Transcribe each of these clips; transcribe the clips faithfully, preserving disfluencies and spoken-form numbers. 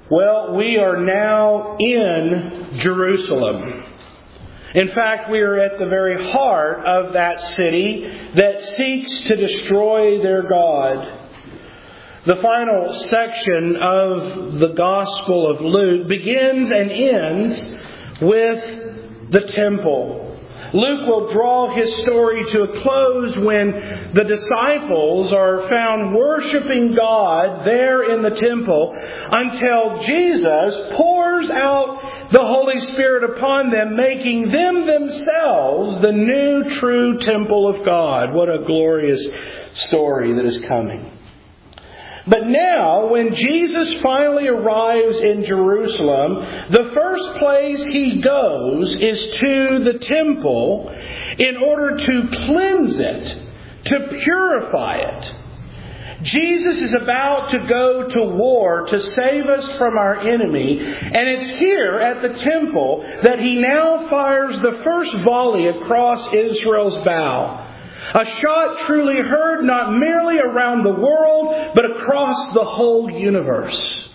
Well, we are now in Jerusalem. In fact, we are at the very heart of that city that seeks to destroy their God. The final section of the Gospel of Luke begins and ends with the temple. Luke will draw his story to a close when the disciples are found worshiping God there in the temple until Jesus pours out the Holy Spirit upon them, making them themselves the new true temple of God. What a glorious story that is coming. But now, when Jesus finally arrives in Jerusalem, the first place He goes is to the temple in order to cleanse it, to purify it. Jesus is about to go to war to save us from our enemy, and it's here at the temple that He now fires the first volley across Israel's bow. A shot truly heard not merely around the world, but across the whole universe.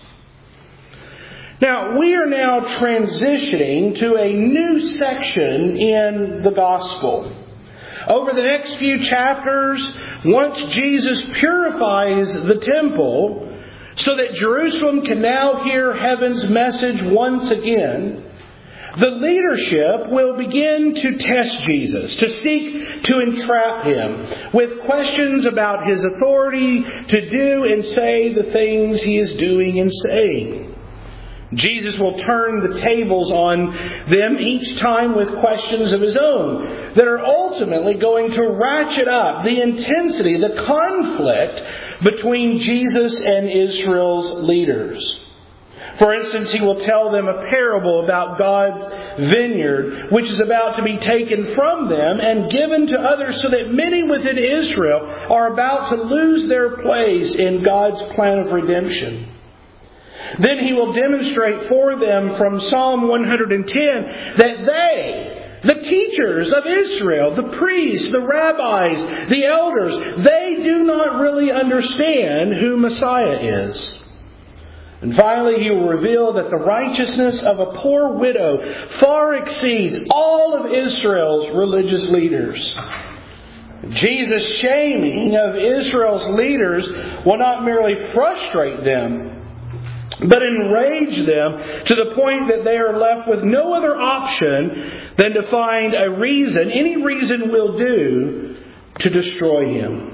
Now, we are now transitioning to a new section in the Gospel. Over the next few chapters, once Jesus purifies the temple so that Jerusalem can now hear heaven's message once again, the leadership will begin to test Jesus, to seek to entrap Him with questions about His authority to do and say the things He is doing and saying. Jesus will turn the tables on them each time with questions of His own that are ultimately going to ratchet up the intensity, the conflict between Jesus and Israel's leaders. For instance, He will tell them a parable about God's vineyard, which is about to be taken from them and given to others so that many within Israel are about to lose their place in God's plan of redemption. Then He will demonstrate for them from Psalm one hundred ten that they, the teachers of Israel, the priests, the rabbis, the elders, they do not really understand who Messiah is. And finally, He will reveal that the righteousness of a poor widow far exceeds all of Israel's religious leaders. Jesus' shaming of Israel's leaders will not merely frustrate them, but enrage them to the point that they are left with no other option than to find a reason, any reason will do, to destroy Him.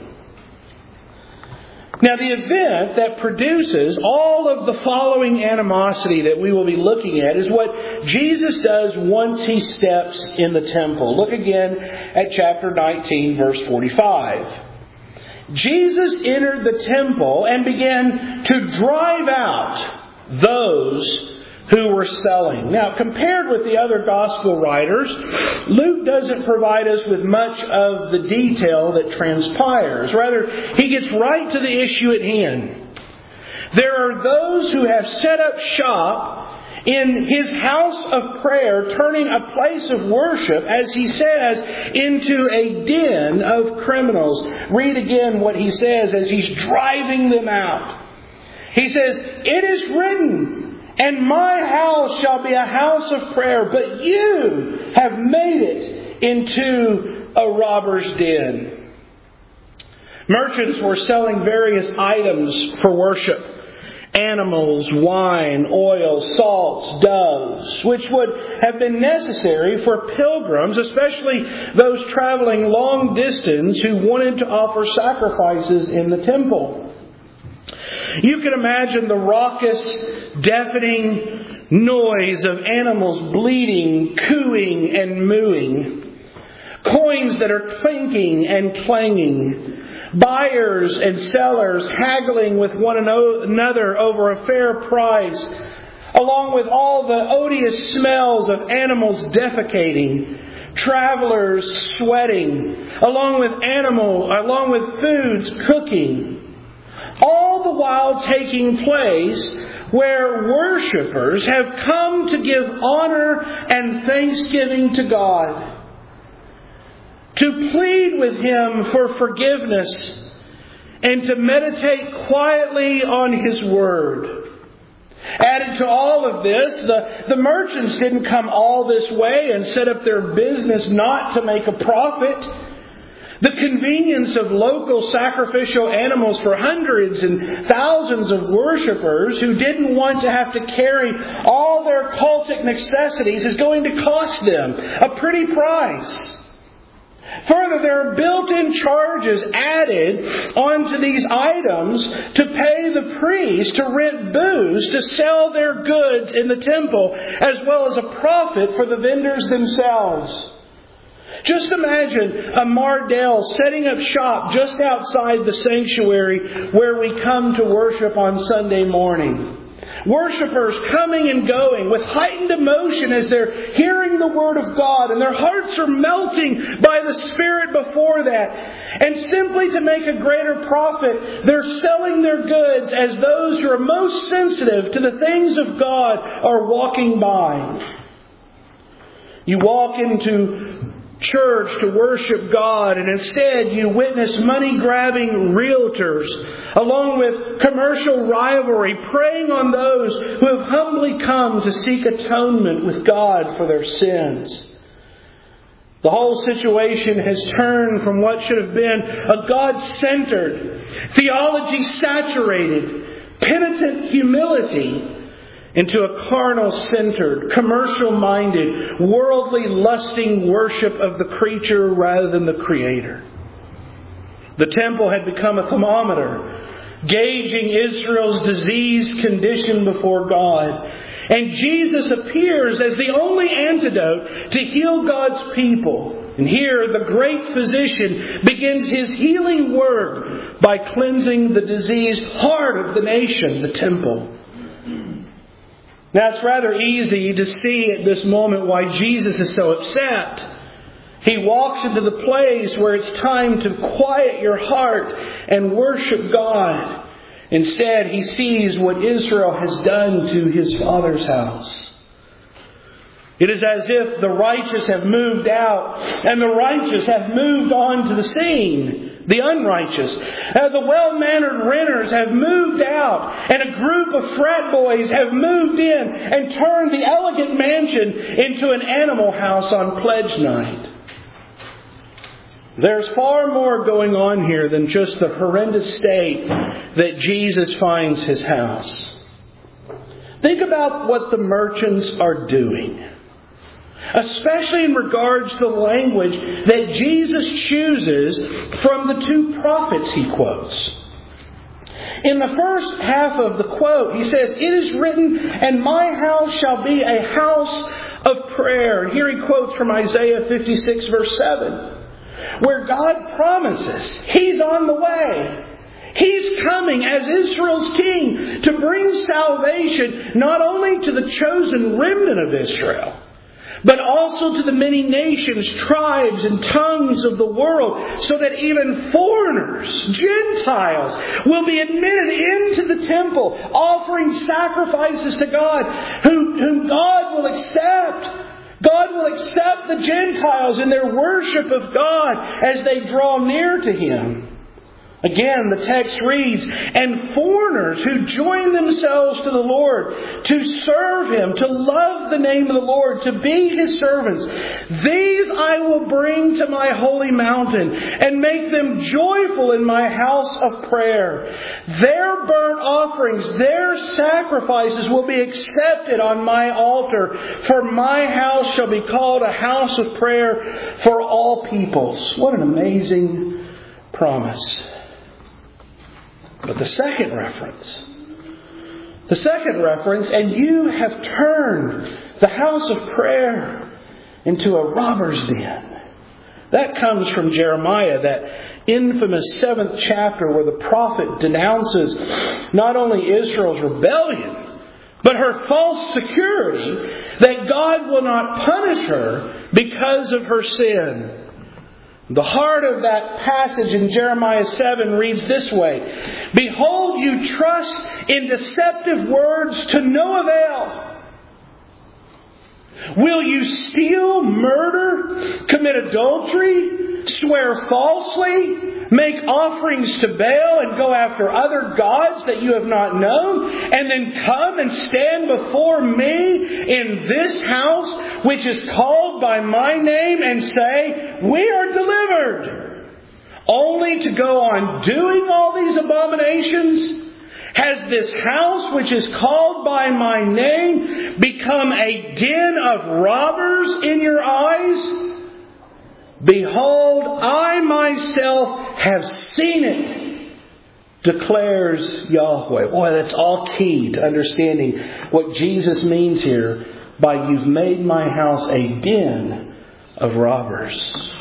Now, the event that produces all of the following animosity that we will be looking at is what Jesus does once He steps in the temple. Look again at chapter nineteen, verse forty-five. Jesus entered the temple and began to drive out those who were selling. Now, compared with the other gospel writers, Luke doesn't provide us with much of the detail that transpires. Rather, he gets right to the issue at hand. There are those who have set up shop in His house of prayer, turning a place of worship, as He says, into a den of criminals. Read again what He says as He's driving them out. He says, "It is written, and my house shall be a house of prayer, but you have made it into a robber's den." Merchants were selling various items for worship. Animals, wine, oil, salts, doves, which would have been necessary for pilgrims, especially those traveling long distance who wanted to offer sacrifices in the temple. You can imagine the raucous, deafening noise of animals bleating, cooing, and mooing. Coins that are clinking and clanging. Buyers and sellers haggling with one another over a fair price, along with all the odious smells of animals defecating, travelers sweating, along with animal, along with foods cooking. All the while taking place where worshippers have come to give honor and thanksgiving to God, to plead with Him for forgiveness, and to meditate quietly on His Word. Added to all of this, the, the merchants didn't come all this way and set up their business not to make a profit. The convenience of local sacrificial animals for hundreds and thousands of worshippers who didn't want to have to carry all their cultic necessities is going to cost them a pretty price. Further, there are built-in charges added onto these items to pay the priests to rent booths to sell their goods in the temple, as well as a profit for the vendors themselves. Just imagine a Mardel setting up shop just outside the sanctuary where we come to worship on Sunday morning. Worshippers coming and going with heightened emotion as they're hearing the Word of God, and their hearts are melting by the Spirit before that. And simply to make a greater profit, they're selling their goods as those who are most sensitive to the things of God are walking by. You walk into church to worship God, and instead you witness money-grabbing realtors along with commercial rivalry preying on those who have humbly come to seek atonement with God for their sins. The whole situation has turned from what should have been a God-centered, theology-saturated, penitent humility into a carnal-centered, commercial-minded, worldly, lusting worship of the creature rather than the Creator. The temple had become a thermometer, gauging Israel's diseased condition before God. And Jesus appears as the only antidote to heal God's people. And here, the great physician begins His healing work by cleansing the diseased heart of the nation, the temple. Now, it's rather easy to see at this moment why Jesus is so upset. He walks into the place where it's time to quiet your heart and worship God. Instead, he sees what Israel has done to his Father's house. It is as if the righteous have moved out and the righteous have moved on to the scene. The unrighteous. Uh, the well-mannered renters have moved out, and a group of frat boys have moved in and turned the elegant mansion into an animal house on pledge night. There's far more going on here than just the horrendous state that Jesus finds His house. Think about what the merchants are doing, especially in regards to the language that Jesus chooses from the two prophets He quotes. In the first half of the quote, He says, "It is written, and my house shall be a house of prayer." And here He quotes from Isaiah fifty-six verse seven, where God promises He's on the way. He's coming as Israel's king to bring salvation not only to the chosen remnant of Israel, but also to the many nations, tribes, and tongues of the world, so that even foreigners, Gentiles, will be admitted into the temple, offering sacrifices to God, whom, whom God will accept. God will accept the Gentiles in their worship of God as they draw near to Him. Again, the text reads, "And foreigners who join themselves to the Lord to serve Him, to love the name of the Lord, to be His servants, these I will bring to my holy mountain and make them joyful in my house of prayer. Their burnt offerings, their sacrifices will be accepted on my altar, for my house shall be called a house of prayer for all peoples." What an amazing promise. But the second reference, the second reference, "and you have turned the house of prayer into a robber's den." That comes from Jeremiah, that infamous seventh chapter where the prophet denounces not only Israel's rebellion, but her false security that God will not punish her because of her sin. The heart of that passage in Jeremiah seven reads this way: "Behold, you trust in deceptive words to no avail. Will you steal, murder, commit adultery, swear falsely, make offerings to Baal and go after other gods that you have not known, and then come and stand before me in this house, which is called by my name, and say, we are delivered, only to go on doing all these abominations? Has this house, which is called by my name, become a den of robbers in your eyes? Behold, I myself have seen it, declares Yahweh. Boy, that's all key to understanding what Jesus means here by you've made my house a den of robbers.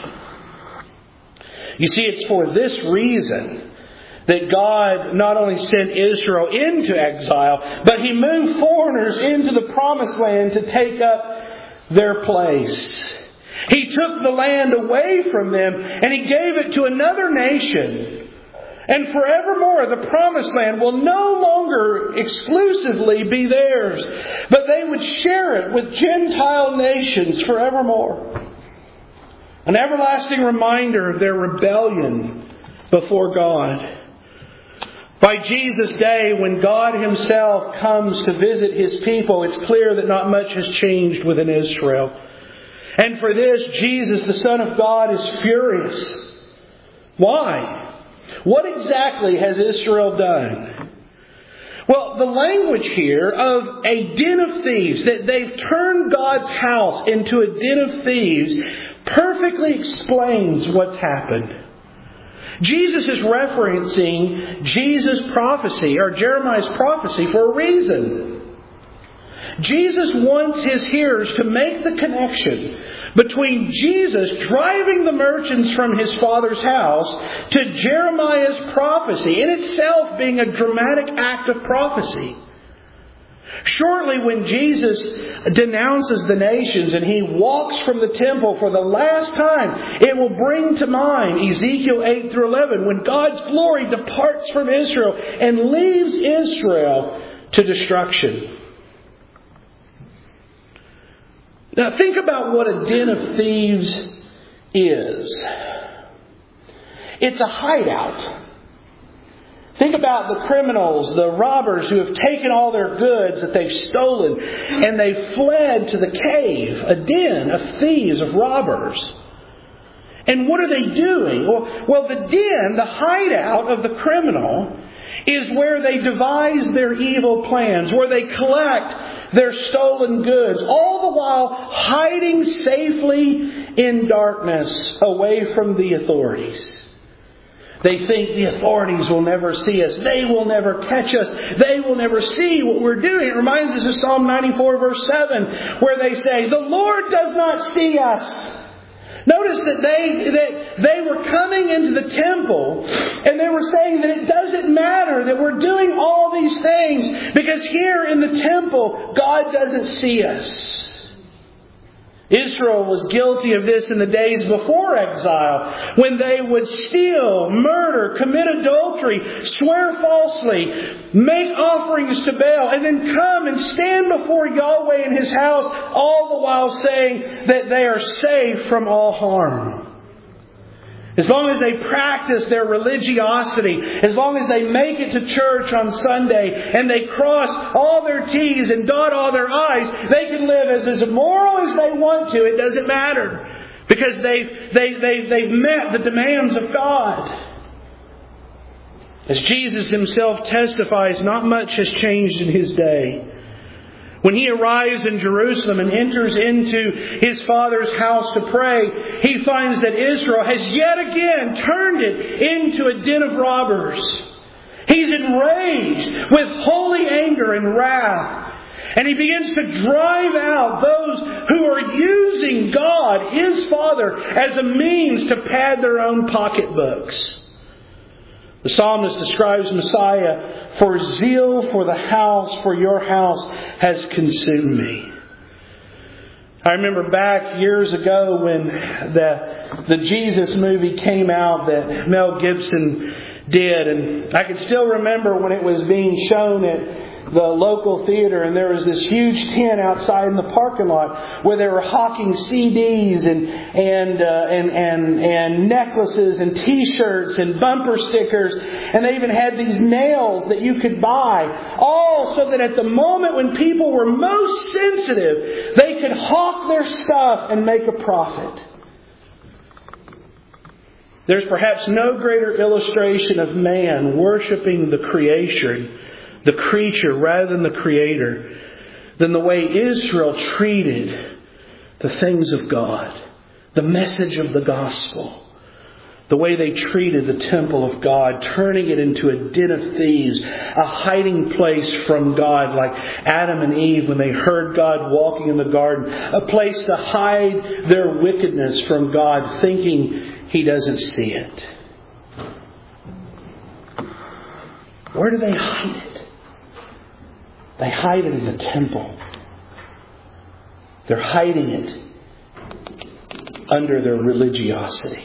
You see, it's for this reason that God not only sent Israel into exile, but He moved foreigners into the promised land to take up their place. He took the land away from them and He gave it to another nation. And forevermore the promised land will no longer exclusively be theirs, but they would share it with Gentile nations forevermore. An everlasting reminder of their rebellion before God. By Jesus' day, when God Himself comes to visit His people, it's clear that not much has changed within Israel. And for this, Jesus, the Son of God, is furious. Why? What exactly has Israel done? Well, the language here of a den of thieves, that they've turned God's house into a den of thieves, perfectly explains what's happened. Jesus is referencing Jesus' prophecy, or Jeremiah's prophecy, for a reason. Jesus wants His hearers to make the connection between Jesus driving the merchants from His Father's house to Jeremiah's prophecy, in itself being a dramatic act of prophecy. Shortly when Jesus denounces the nations and He walks from the temple for the last time, it will bring to mind Ezekiel eight through eleven, when God's glory departs from Israel and leaves Israel to destruction. Now think about what a den of thieves is. It's a hideout. Think about the criminals, the robbers who have taken all their goods that they've stolen and they've fled to the cave, a den of thieves, of robbers. And what are they doing? Well, well, the den, the hideout of the criminal, is where they devise their evil plans, where they collect their stolen goods, all the while hiding safely in darkness away from the authorities. They think the authorities will never see us. They will never catch us. They will never see what we're doing. It reminds us of Psalm ninety-four verse seven, where they say, the Lord does not see us. Notice that they, that they were coming into the temple and they were saying that it doesn't matter that we're doing all these things because here in the temple, God doesn't see us. Israel was guilty of this in the days before exile, when they would steal, murder, commit adultery, swear falsely, make offerings to Baal, and then come and stand before Yahweh in His house, all the while saying that they are safe from all harm. As long as they practice their religiosity, as long as they make it to church on Sunday and they cross all their T's and dot all their I's, they can live as, as immoral as they want to. It doesn't matter. Because they've, they, they, they've met the demands of God. As Jesus Himself testifies, not much has changed in His day. When He arrives in Jerusalem and enters into His Father's house to pray, He finds that Israel has yet again turned it into a den of robbers. He's enraged with holy anger and wrath. And He begins to drive out those who are using God, His Father, as a means to pad their own pocketbooks. The psalmist describes Messiah, for zeal for the house, for your house has consumed me. I remember back years ago when the, the Jesus movie came out that Mel Gibson did. And I can still remember when it was being shown at the local theater, and there was this huge tent outside in the parking lot where they were hawking C Ds and and uh, and and and necklaces and T-shirts and bumper stickers, and they even had these nails that you could buy, all so that at the moment when people were most sensitive, they could hawk their stuff and make a profit. There's perhaps no greater illustration of man worshiping the creation, the creature rather than the Creator, than the way Israel treated the things of God, the message of the gospel, the way they treated the temple of God, turning it into a den of thieves, a hiding place from God, like Adam and Eve when they heard God walking in the garden, a place to hide their wickedness from God, thinking He doesn't see it. Where do they hide it? They hide it in the temple. They're hiding it under their religiosity.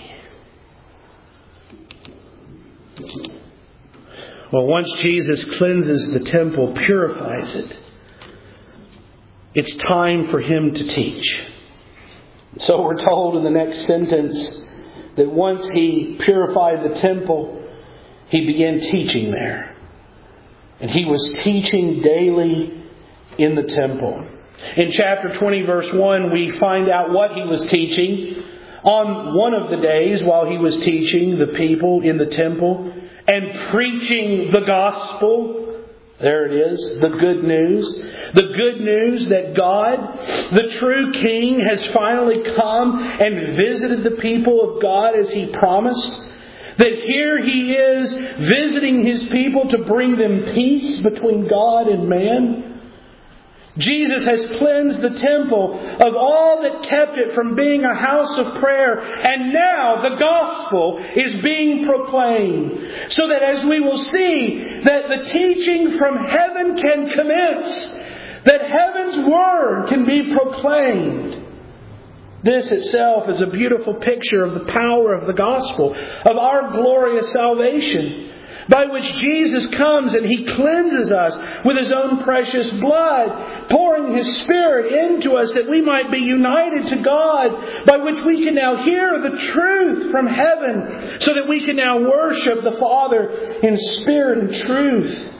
Well, once Jesus cleanses the temple, purifies it, it's time for Him to teach. So we're told in the next sentence that once He purified the temple, He began teaching there. And He was teaching daily in the temple. In chapter twenty, verse one, we find out what He was teaching. On one of the days while He was teaching the people in the temple and preaching the gospel, there it is, the good news. The good news that God, the true King, has finally come and visited the people of God as He promised. That here He is visiting His people to bring them peace between God and man. Jesus has cleansed the temple of all that kept it from being a house of prayer. And now the gospel is being proclaimed. So that as we will see, that the teaching from heaven can commence. That heaven's word can be proclaimed. This itself is a beautiful picture of the power of the gospel, of our glorious salvation, by which Jesus comes and He cleanses us with His own precious blood, pouring His Spirit into us that we might be united to God, by which we can now hear the truth from heaven, so that we can now worship the Father in spirit and truth.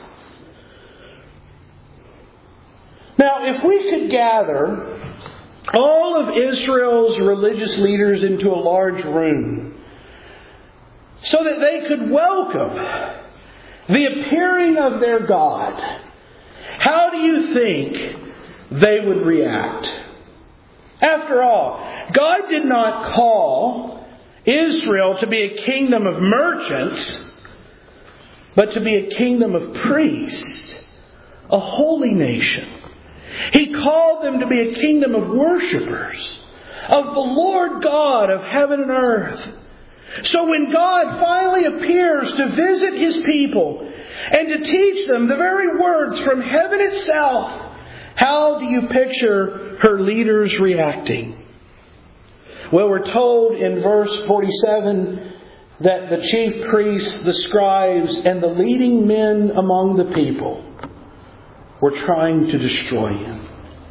Now, if we could gather all of Israel's religious leaders into a large room, so that they could welcome the appearing of their God, how do you think they would react? After all, God did not call Israel to be a kingdom of merchants, but to be a kingdom of priests, a holy nation. He called them to be a kingdom of worshipers of the Lord God of heaven and earth. So when God finally appears to visit His people and to teach them the very words from heaven itself, how do you picture her leaders reacting? Well, we're told in verse forty-seven that the chief priests, the scribes, and the leading men among the people were trying to destroy Him.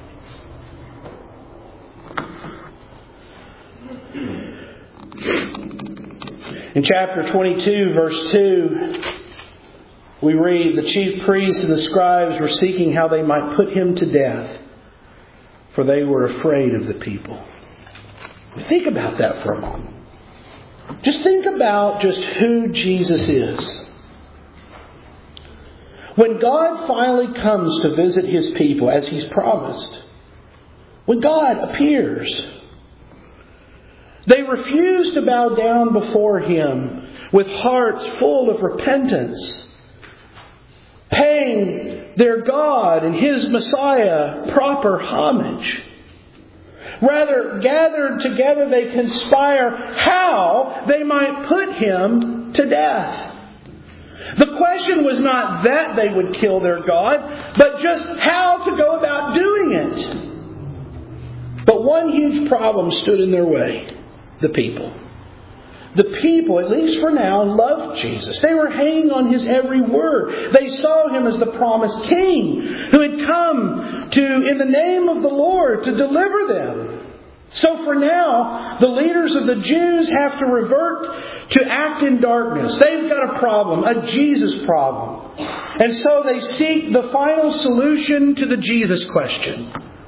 In chapter twenty-two, verse two, we read, the chief priests and the scribes were seeking how they might put Him to death, for they were afraid of the people. Think about that for a moment. Just think about just who Jesus is. When God finally comes to visit His people, as He's promised, when God appears, they refuse to bow down before Him with hearts full of repentance, paying their God and His Messiah proper homage. Rather, gathered together, they conspire how they might put Him to death. The question was not that they would kill their God, but just how to go about doing it. But one huge problem stood in their way. The people. The people, at least for now, loved Jesus. They were hanging on His every word. They saw Him as the promised King who had come to, in the name of the Lord, to deliver them. So for now, the leaders of the Jews have to revert to act in darkness. They've got a problem, a Jesus problem. And so they seek the final solution to the Jesus question.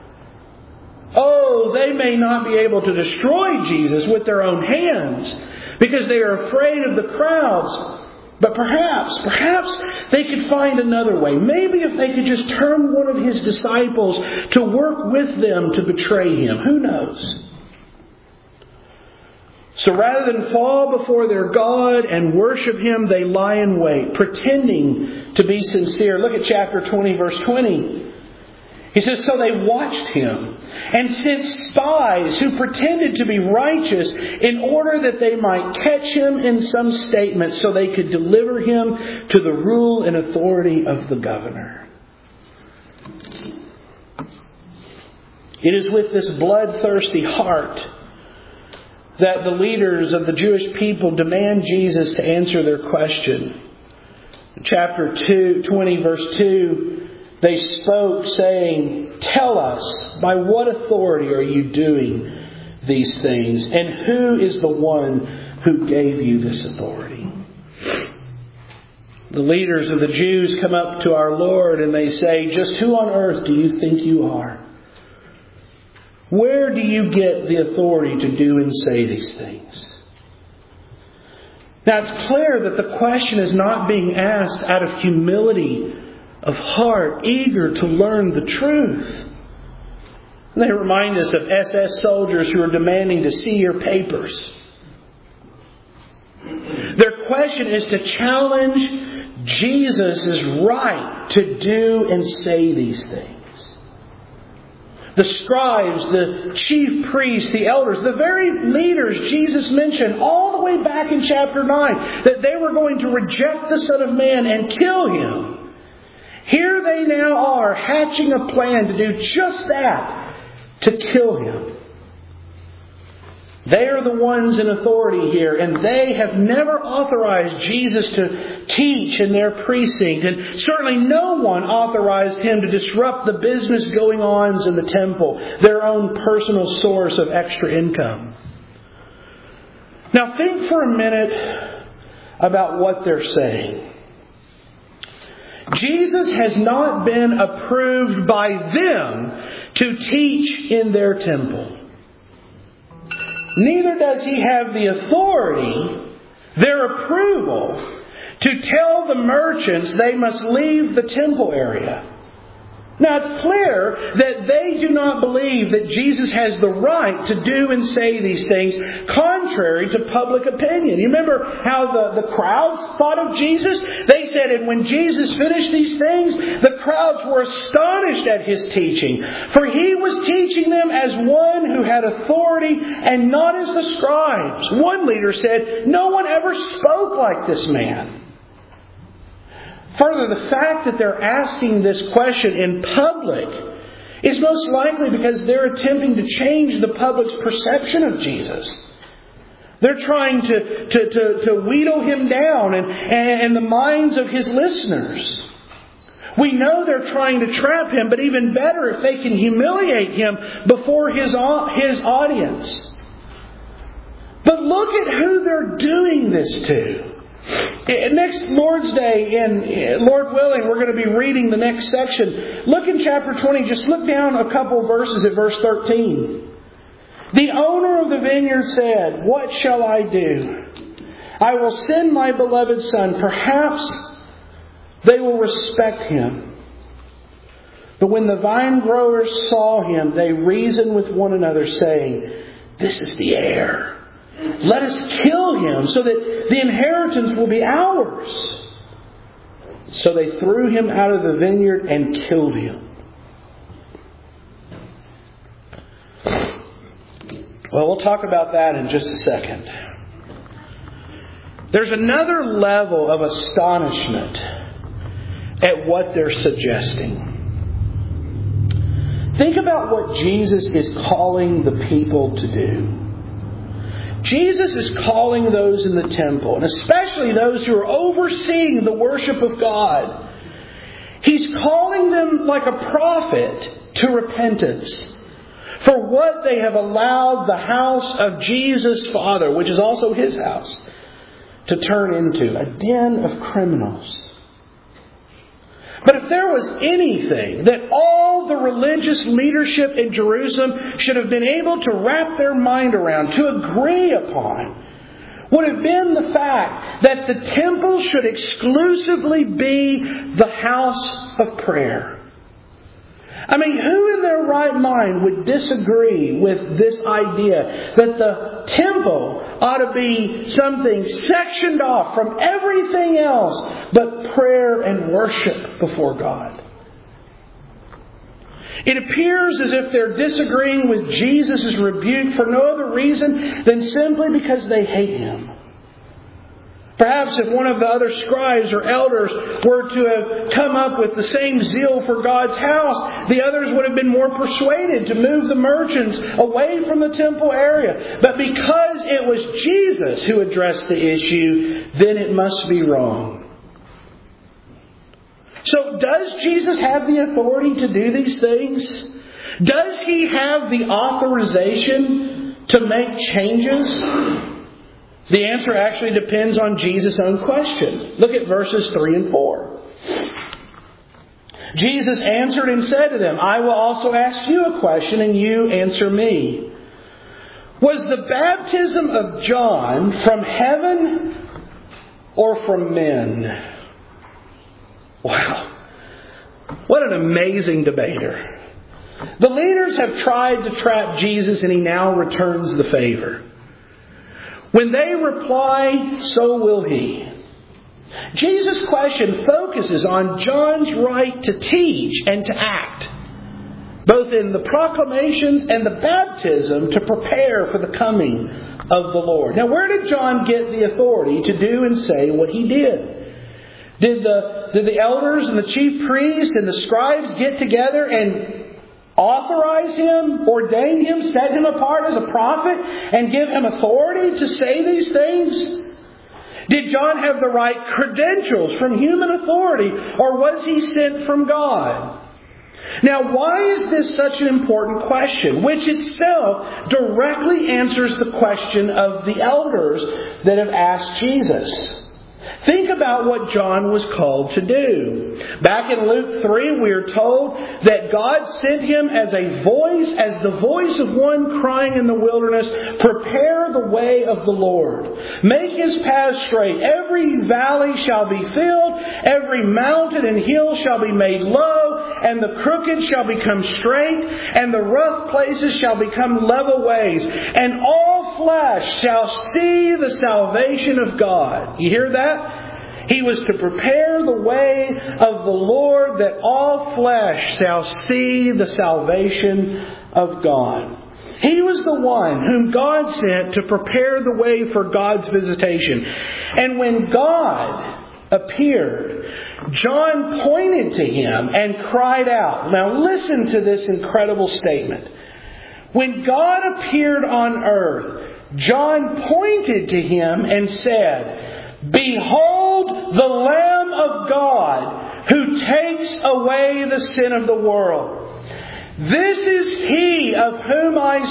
Oh, they may not be able to destroy Jesus with their own hands because they are afraid of the crowds. But perhaps, perhaps they could find another way. Maybe if they could just turn one of His disciples to work with them to betray Him. Who knows? So rather than fall before their God and worship Him, they lie in wait, pretending to be sincere. Look at chapter twenty, verse twenty. He says, so they watched Him and sent spies who pretended to be righteous in order that they might catch Him in some statement so they could deliver Him to the rule and authority of the governor. It is with this bloodthirsty heart that the leaders of the Jewish people demand Jesus to answer their question. Chapter two, twenty, verse two, they spoke saying, tell us, by what authority are you doing these things? And who is the one who gave you this authority? The leaders of the Jews come up to our Lord and they say, just who on earth do you think you are? Where do you get the authority to do and say these things? Now it's clear that the question is not being asked out of humility of heart, eager to learn the truth. They remind us of S S soldiers who are demanding to see your papers. Their question is to challenge Jesus' right to do and say these things. The scribes, the chief priests, the elders, the very leaders Jesus mentioned all the way back in chapter nine, that they were going to reject the Son of Man and kill Him. Here they now are hatching a plan to do just that, to kill Him. They are the ones in authority here, and they have never authorized Jesus to teach in their precinct, and certainly no one authorized Him to disrupt the business going-ons in the temple, their own personal source of extra income. Now think for a minute about what they're saying. Jesus has not been approved by them to teach in their temple. Neither does He have the authority, their approval, to tell the merchants they must leave the temple area. Now it's clear that they do not believe that Jesus has the right to do and say these things contrary to public opinion. You remember how the, the crowds thought of Jesus? They said, and when Jesus finished these things, the crowds were astonished at His teaching. For He was teaching them as one who had authority and not as the scribes. One leader said, no one ever spoke like this man. Further, the fact that they're asking this question in public is most likely because they're attempting to change the public's perception of Jesus. They're trying to, to, to, to wheedle Him down and, and, and the minds of His listeners. We know they're trying to trap Him, but even better if they can humiliate Him before His, his audience. But look at who they're doing this to. Next Lord's Day, and Lord willing, we're going to be reading the next section. Look in chapter twenty, just look down a couple verses at verse thirteen. The owner of the vineyard said, what shall I do? I will send my beloved son. Perhaps they will respect him. But when the vine growers saw him, they reasoned with one another, saying, this is the heir. Let us kill him so that the inheritance will be ours. So they threw him out of the vineyard and killed him. Well, we'll talk about that in just a second. There's another level of astonishment at what they're suggesting. Think about what Jesus is calling the people to do. Jesus is calling those in the temple, and especially those who are overseeing the worship of God, He's calling them like a prophet to repentance for what they have allowed the house of Jesus' Father, which is also His house, to turn into a den of criminals. But if there was anything that all the religious leadership in Jerusalem should have been able to wrap their mind around, to agree upon, would have been the fact that the temple should exclusively be the house of prayer. I mean, who in their right mind would disagree with this idea that the temple ought to be something sectioned off from everything else but prayer and worship before God? It appears as if they're disagreeing with Jesus' rebuke for no other reason than simply because they hate Him. Perhaps if one of the other scribes or elders were to have come up with the same zeal for God's house, the others would have been more persuaded to move the merchants away from the temple area. But because it was Jesus who addressed the issue, then it must be wrong. So does Jesus have the authority to do these things? Does He have the authorization to make changes? The answer actually depends on Jesus' own question. Look at verses three and four. Jesus answered and said to them, I will also ask you a question, and you answer me. Was the baptism of John from heaven or from men? Wow. What an amazing debater. The leaders have tried to trap Jesus, and He now returns the favor. When they reply, so will He. Jesus' question focuses on John's right to teach and to act, both in the proclamations and the baptism to prepare for the coming of the Lord. Now, where did John get the authority to do and say what he did? Did the, did the elders and the chief priests and the scribes get together and authorize him, ordain him, set him apart as a prophet, and give him authority to say these things? Did John have the right credentials from human authority, or was he sent from God? Now, why is this such an important question, which itself directly answers the question of the elders that have asked Jesus? Think about what John was called to do. Back in Luke three, we are told that God sent him as a voice, as the voice of one crying in the wilderness, prepare the way of the Lord. Make His path straight. Every valley shall be filled, every mountain and hill shall be made low, and the crooked shall become straight, and the rough places shall become level ways. And all flesh shall see the salvation of God. You hear that? He was to prepare the way of the Lord, that all flesh shall see the salvation of God. He was the one whom God sent to prepare the way for God's visitation. And when God appeared, John pointed to Him and cried out. Now listen to this incredible statement. When God appeared on earth, John pointed to Him and said, Behold the Lamb of God who takes away the sin of the world. This is He of whom I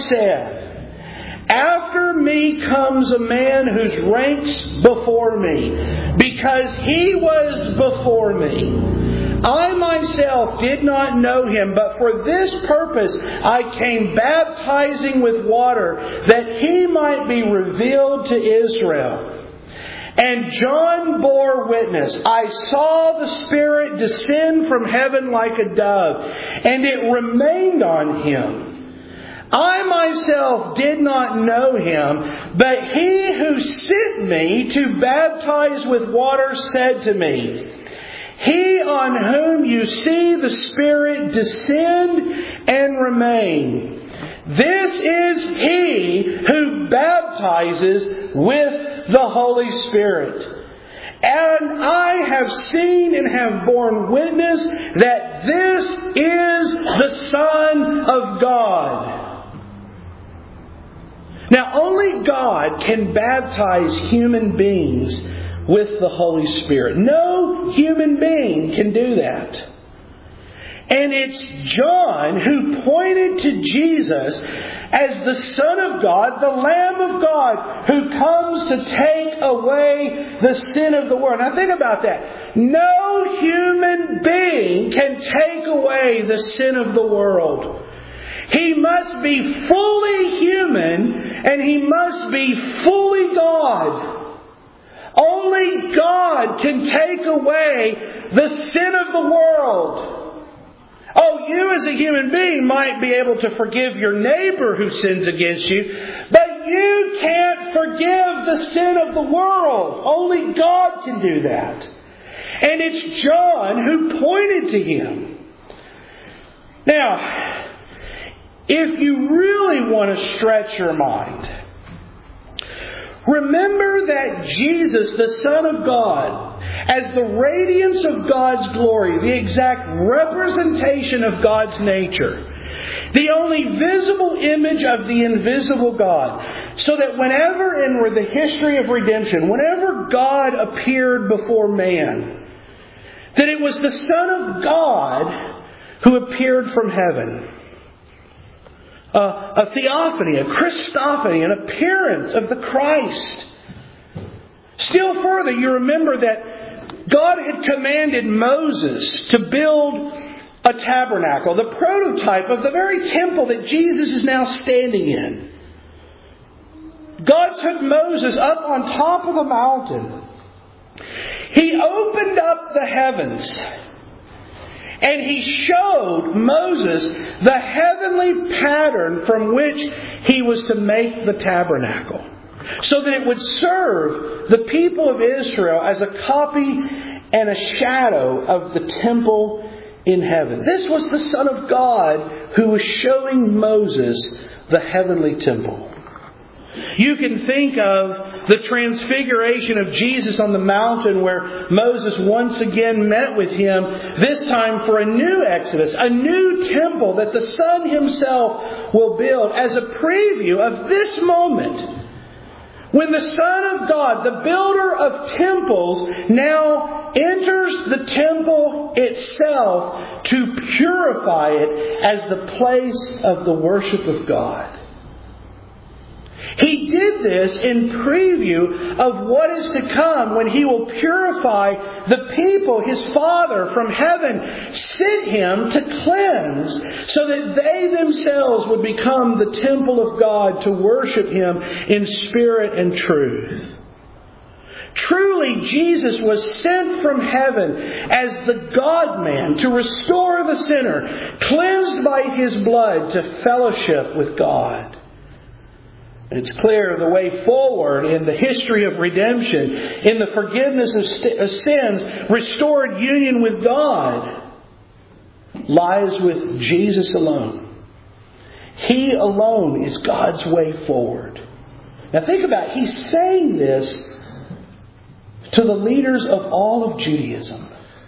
said, After me comes a man whose ranks before me, because He was before me. I myself did not know Him, but for this purpose I came baptizing with water, that He might be revealed to Israel. And John bore witness. I saw the Spirit descend from heaven like a dove, and it remained on Him. I myself did not know Him, but He who sent me to baptize with water said to me, He on whom you see the Spirit descend and remain, this is He who baptizes with the Holy Spirit. And I have seen and have borne witness that this is the Son of God. Now, only God can baptize human beings with the Holy Spirit. No human being can do that. And it's John who pointed to Jesus as the Son of God, the Lamb of God, who comes to take away the sin of the world. Now think about that. No human being can take away the sin of the world. He must be fully human and He must be fully God. Only God can take away the sin of the world. Oh, you as a human being might be able to forgive your neighbor who sins against you, but you can't forgive the sin of the world. Only God can do that. And it's John who pointed to Him. Now, if you really want to stretch your mind, remember that Jesus, the Son of God, as the radiance of God's glory, the exact representation of God's nature, the only visible image of the invisible God, so that whenever in the history of redemption, whenever God appeared before man, that it was the Son of God who appeared from heaven. Uh, a theophany, a Christophany, an appearance of the Christ. Still further, you remember that God had commanded Moses to build a tabernacle, the prototype of the very temple that Jesus is now standing in. God took Moses up on top of the mountain. He opened up the heavens. And He showed Moses the heavenly pattern from which he was to make the tabernacle, so that it would serve the people of Israel as a copy and a shadow of the temple in heaven. This was the Son of God who was showing Moses the heavenly temple. You can think of the transfiguration of Jesus on the mountain where Moses once again met with Him, this time for a new Exodus, a new temple that the Son Himself will build as a preview of this moment when the Son of God, the builder of temples, now enters the temple itself to purify it as the place of the worship of God. He did this in preview of what is to come when He will purify the people His Father from heaven sent Him to cleanse, so that they themselves would become the temple of God to worship Him in spirit and truth. Truly, Jesus was sent from heaven as the God-man to restore the sinner, cleansed by His blood to fellowship with God. It's clear the way forward in the history of redemption, in the forgiveness of, st- of sins, restored union with God, lies with Jesus alone. He alone is God's way forward. Now think about it. He's saying this to the leaders of all of Judaism.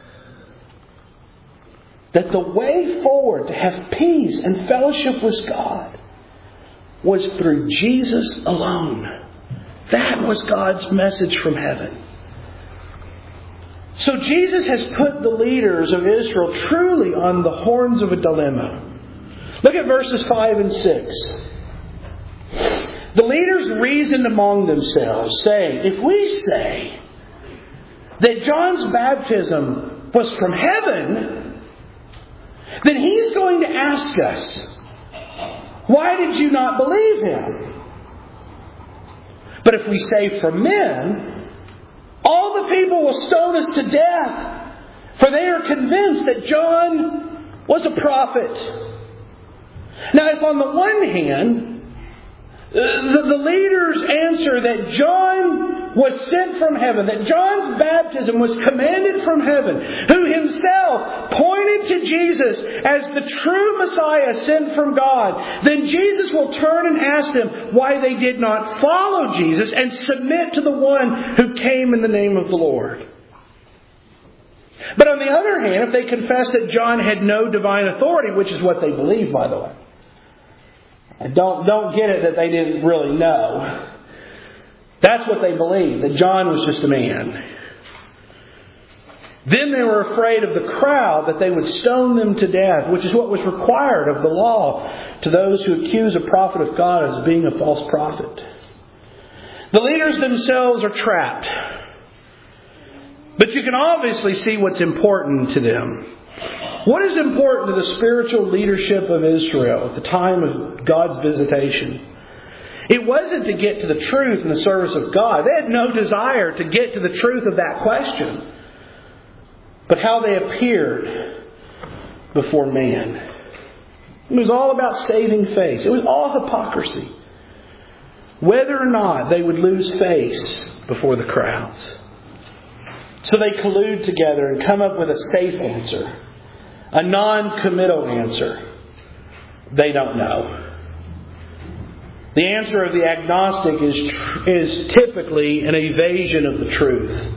That the way forward to have peace and fellowship with God was through Jesus alone. That was God's message from heaven. So Jesus has put the leaders of Israel truly on the horns of a dilemma. Look at verses five and six. The leaders reasoned among themselves, saying, if we say that John's baptism was from heaven, then he's going to ask us, why did you not believe him? But if we say from men, all the people will stone us to death, for they are convinced that John was a prophet. Now, if on the one hand, the, the leaders answer that John was sent from heaven, that John's baptism was commanded from heaven, who himself pointed to Jesus as the true Messiah sent from God, then Jesus will turn and ask them why they did not follow Jesus and submit to the one who came in the name of the Lord. But on the other hand, if they confess that John had no divine authority, which is what they believe, by the way, And don't, don't get it that they didn't really know. That's what they believed, that John was just a man. Then they were afraid of the crowd, that they would stone them to death, which is what was required of the law to those who accuse a prophet of God as being a false prophet. The leaders themselves are trapped. But you can obviously see what's important to them. What is important to the spiritual leadership of Israel at the time of God's visitation? It wasn't to get to the truth in the service of God. They had no desire to get to the truth of that question. But how they appeared before man. It was all about saving face. It was all hypocrisy. Whether or not they would lose face before the crowds. So they collude together and come up with a safe answer. A non-committal answer. They don't know. The answer of the agnostic is, is typically an evasion of the truth.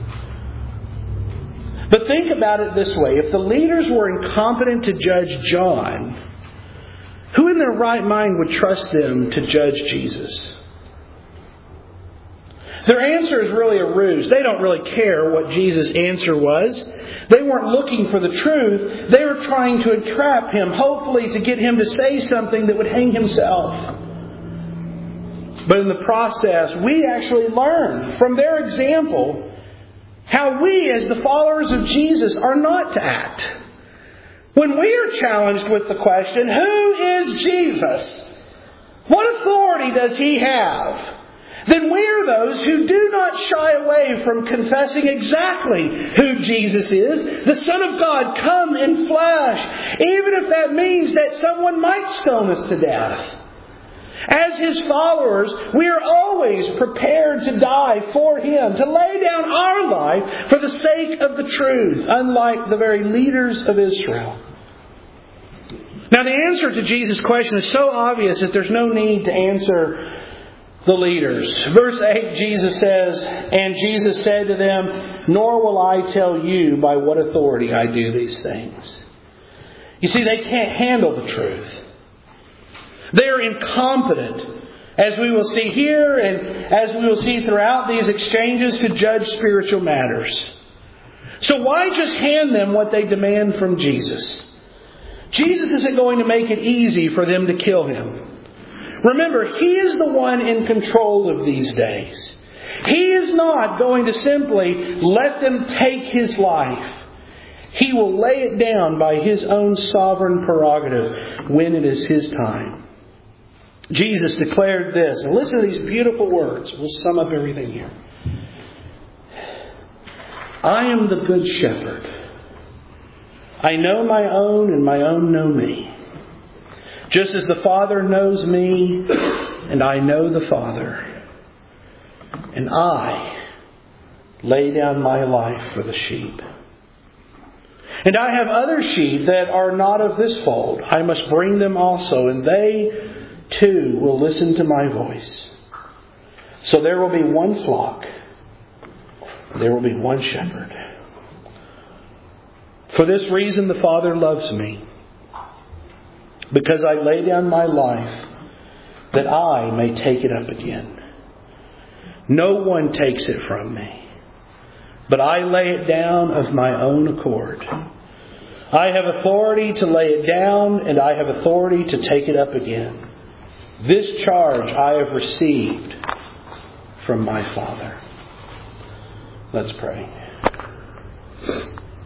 But think about it this way. If the leaders were incompetent to judge John, who in their right mind would trust them to judge Jesus? Their answer is really a ruse. They don't really care what Jesus' answer was. They weren't looking for the truth. They were trying to entrap him, hopefully to get him to say something that would hang himself. But in the process, we actually learn from their example how we as the followers of Jesus are not to act. When we are challenged with the question, who is Jesus? What authority does he have? Then we are those who do not shy away from confessing exactly who Jesus is, the Son of God come in flesh, even if that means that someone might stone us to death. As His followers, we are always prepared to die for Him, to lay down our life for the sake of the truth, unlike the very leaders of Israel. Now, the answer to Jesus' question is so obvious that there's no need to answer the leaders. Verse eight, Jesus says, "And Jesus said to them, nor will I tell you by what authority I do these things." You see, they can't handle the truth. They are incompetent, as we will see here and as we will see throughout these exchanges, to judge spiritual matters. So why just hand them what they demand from Jesus? Jesus isn't going to make it easy for them to kill Him. Remember, He is the one in control of these days. He is not going to simply let them take His life. He will lay it down by His own sovereign prerogative when it is His time. Jesus declared this, and listen to these beautiful words. We'll sum up everything here. "I am the good shepherd. I know my own, and my own know me. Just as the Father knows me, and I know the Father. And I lay down my life for the sheep. And I have other sheep that are not of this fold. I must bring them also, and they too will listen to my voice. So there will be one flock. There will be one shepherd. For this reason the Father loves me, because I lay down my life that I may take it up again. No one takes it from me, but I lay it down of my own accord. I have authority to lay it down, and I have authority to take it up again. This charge I have received from my Father." Let's pray.